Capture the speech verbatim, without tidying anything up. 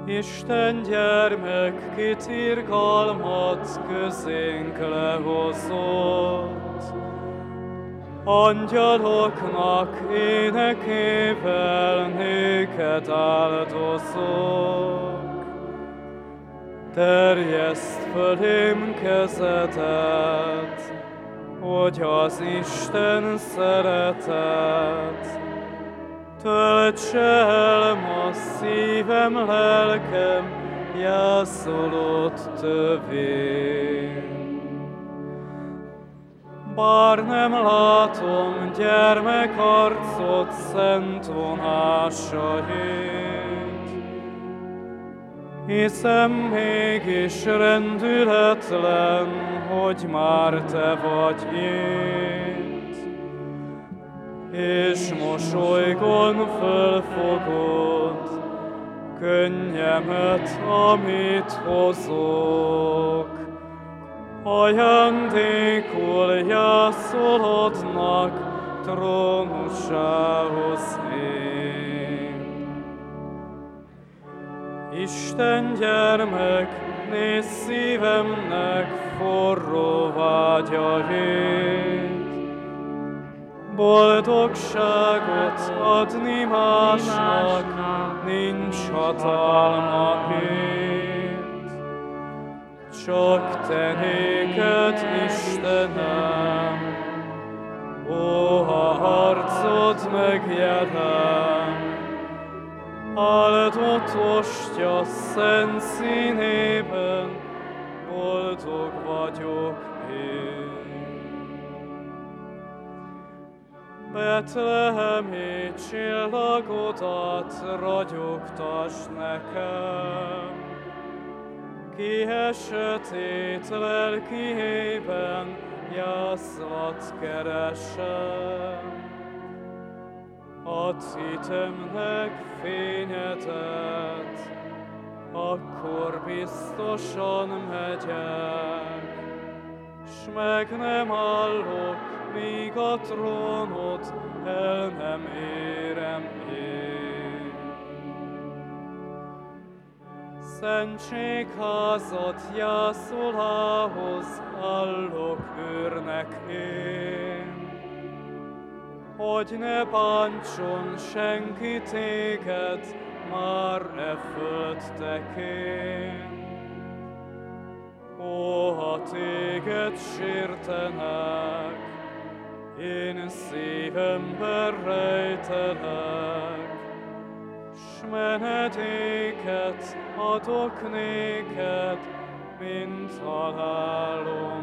Isten gyermek, kit irgalmat közénk lehozott, angyaloknak énekével néked áldozok. Terjeszt fölém kezedet, hogy az Isten szeretet töltse el ma szívem, lelkem jászolott tövén. Bár nem látom gyermekarcot szent vonásait, hiszem mégis rendületlen, hogy már te vagy itt, és mosolygon fölfogod könnyemet, amit hozok. Ajándékul jászolodnak trónusához én. Isten gyermek, nézz szívemnek forró vágyait, boldogságot adni másnak nincs hatalma itt. Csak te néked, Istenem, ó, a harcod megjelen, áldott ostya szent színében, boldog vagyok én. Betlehemi csillagodat ragyogtasd nekem, ki e sötét lelkiében jászlat keresem. Adsz hitemnek fényedet, akkor biztosan megyek, s meg nem állok, míg a trónot el nem érem én. Szentségházad jászolhához állok őrnek én, hogy ne bántson senki téged már e föld tekén. Ó, ha téged sértenek, én szívemben rejtelek, s menedéket adok néked, mint halálom.